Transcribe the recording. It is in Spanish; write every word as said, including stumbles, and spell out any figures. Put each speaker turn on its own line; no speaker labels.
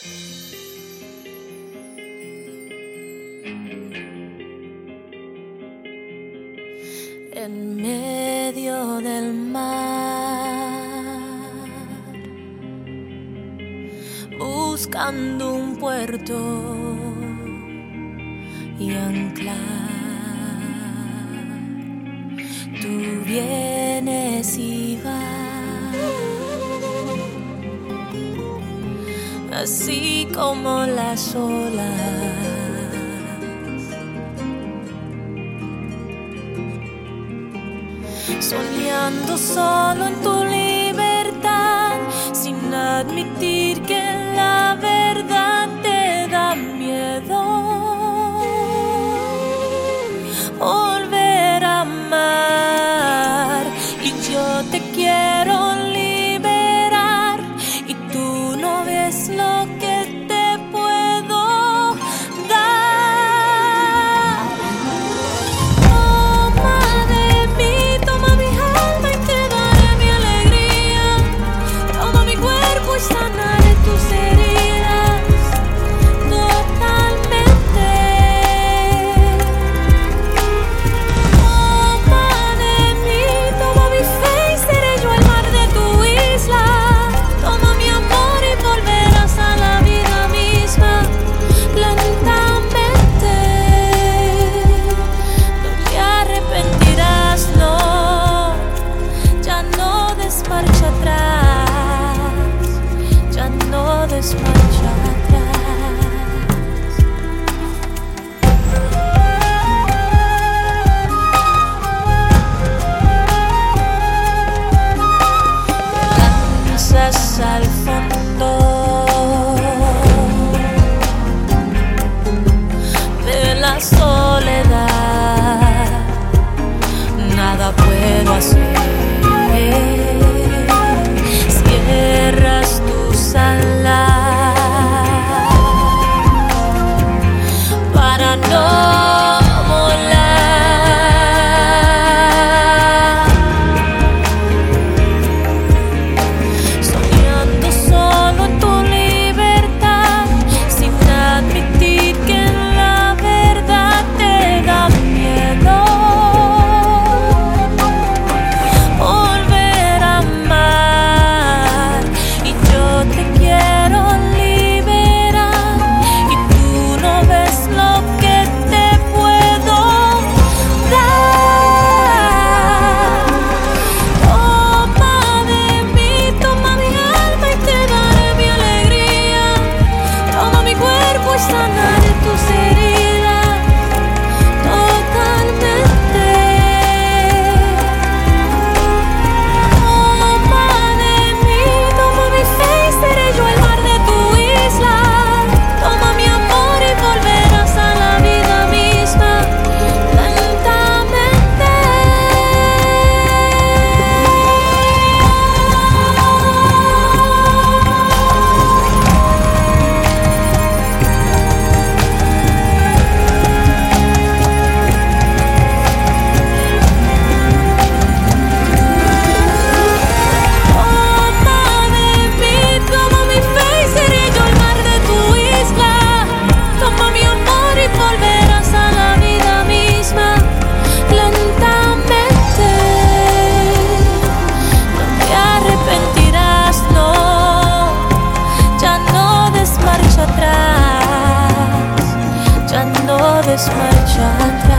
En medio del mar, buscando un puerto y anclar. Tú vienes y vas, así como las olas. Soñando solo en tu libertad, sin admitir que la verdad te da miedo. Volver a amar, y yo te quiero liberar, y tú no ves lo que te puedo dar. Toma de mí, toma mi alma y te daré mi alegría. Toma mi cuerpo y sanaré tus heridas totalmente. Toma de mí, toma mi fe y seré yo el mar de tu isla. Toma mi amor y volverás a la vida misma lentamente. No te arrepentirás, no, ya no des marcha atrás, ya no des marcha atrás. Lanzas al fondo de la soledad, nada puedo hacer. Cierras tus alas para no volar. Soñando solo en tu libertad, sin admitir que la verdad te da miedo. Volver a amar, y yo te quiero liberar, y tú no ves lo que te puedo dar. Toma de mí, toma mi alma y te daré mi alegría. Toma mi cuerpo y sanaré tus heridas totalmente. Toma de mí, toma mi fe y seré yo el mar de tu isla. Toma mi amor y volverás a la vida misma lentamente. Toma de mí, toma mi fe y seré yo el mar de tu isla. Toma mi amor y volverás a la vida misma lentamente. No te arrepentirás, no, ya no des marcha atrás, ya no des marcha atrás.